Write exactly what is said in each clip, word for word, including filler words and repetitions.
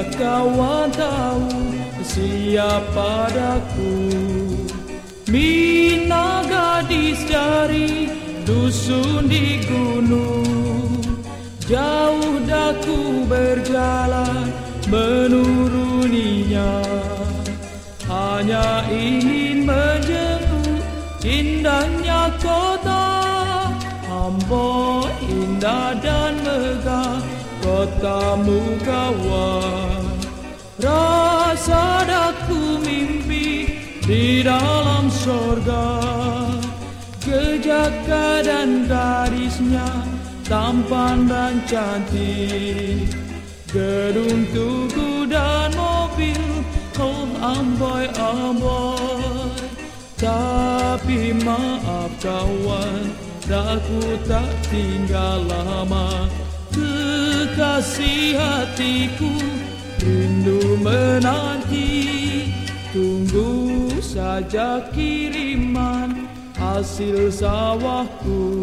kawan tahu siapa daku. Mina gadis dari dusun di gunung, jauh daku berjalan menuruninya. Hanya ingin menjenguk indahnya kota, Ambon indah dan megah kotamu kawan. Rasa daku mimpi di dalam sorga, Kejaka dan gadisnya tampan dan cantik. Gedung tugu dan mobil, oh amboi amboi. Tapi maaf kawan, aku tak tinggal lama. Kekasih hatiku rindu menanti, tunggu saja kiriman hasil sawahku.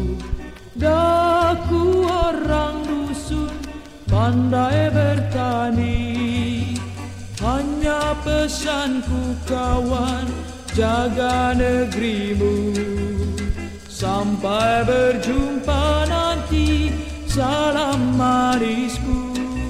Daku orang dusun pandai bertani, hanya pesanku kawan, jaga negerimu. Sampai berjumpa nanti, salam manisku.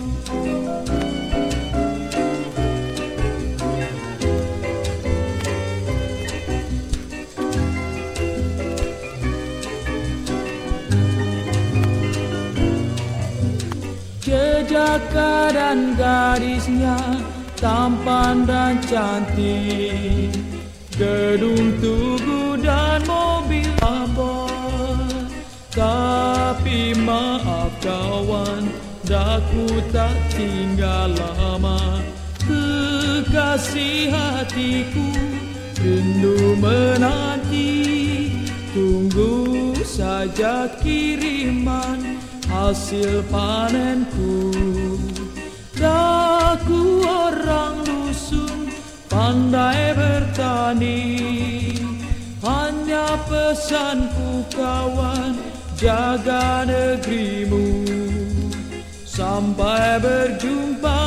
Kejaka dan gadisnya tampan dan cantik. Gedung tugu dan mobil abad. Tapi maaf kawan, daku tak tinggal lama. Kekasih hatiku rindu menanti, tunggu saja kiriman hasil panenku. Daku orang dusun pandai bertani, hanya pesanku kawan, jaga negerimu. Sampai berjumpa